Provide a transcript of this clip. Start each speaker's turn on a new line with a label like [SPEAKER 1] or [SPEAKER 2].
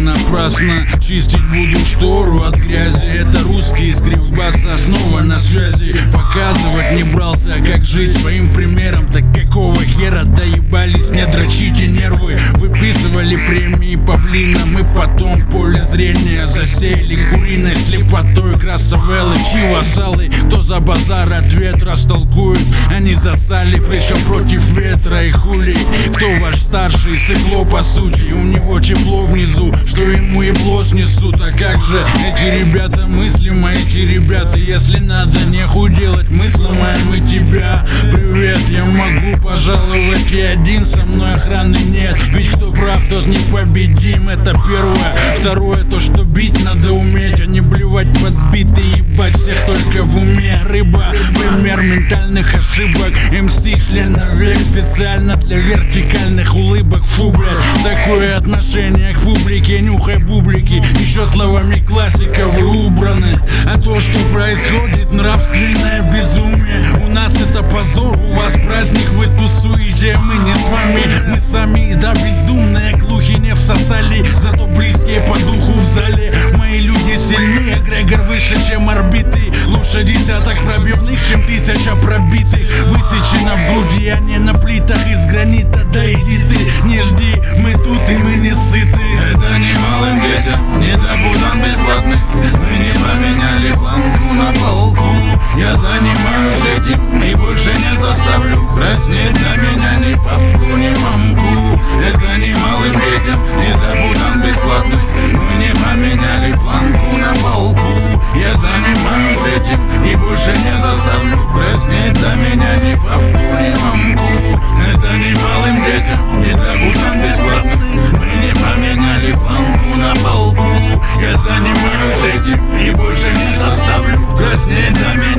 [SPEAKER 1] напрасно. Чистить буду штору от грязи. Это русский скрипбас, основа на связи. Показывать не брался, как жить своим примером. Так какого хера доебались, не дрочите нервы. Выписывали премии павлинам и потом поле зрения засеяли куриной слепотой. Красавеллы, чивасалы, кто за базар ответ растолкует. Они засали, причем против ветра и хули. Кто ваш старший, сыкло по сути. У него тепло внизу, что ему ебло снесут. А как же эти ребята мыслимо, эти ребята? Если надо нехуй делать, мы сломаем и тебя. Привет, я могу пожаловать и один, со мной охраны нет. Ведь кто прав, тот непобедим, это первое. Второе, то что бить надо уметь, а не блевать под биты, ебать всех только в уме. Рыба, пример ментальных ошибок. МС член навек, специально для вертикальных улыбок. Фу, блядь, такое отношение к публике, нюхай бублики. Еще словами классика вы убраны. А то, что происходит, нравственное безумие. У нас это позор, у вас праздник, вы тусуете. Мы не с вами, мы сами, да, бездумные глухи не всосали. Зато близкие по духу в зале. Мои люди сильны, эгрегор выше, чем орбиты. Лучше десяток пробивных, чем 1000 пробитых. Высечено в груди, а не на плитах из гранита. Да иди ты, не жди, мы тут и мы не сыты.
[SPEAKER 2] Это не малым детям, не табудан бесплатных. Мы не поменяли планку на полку. Я занимаюсь этим и больше не заставлю краснеть за меня ни папку, ни мамку. Это не малым детям, не табудан бесплатных. Мы не поменяли планку на полку. Я занимаюсь этим и больше не заставлю краснеть за меня ни папку, ни мамку. Это не малым детям, не табудан бесплатных. Мы не поменяли планку на полку. Я занимаюсь этим и больше не заставлю краснеть за меня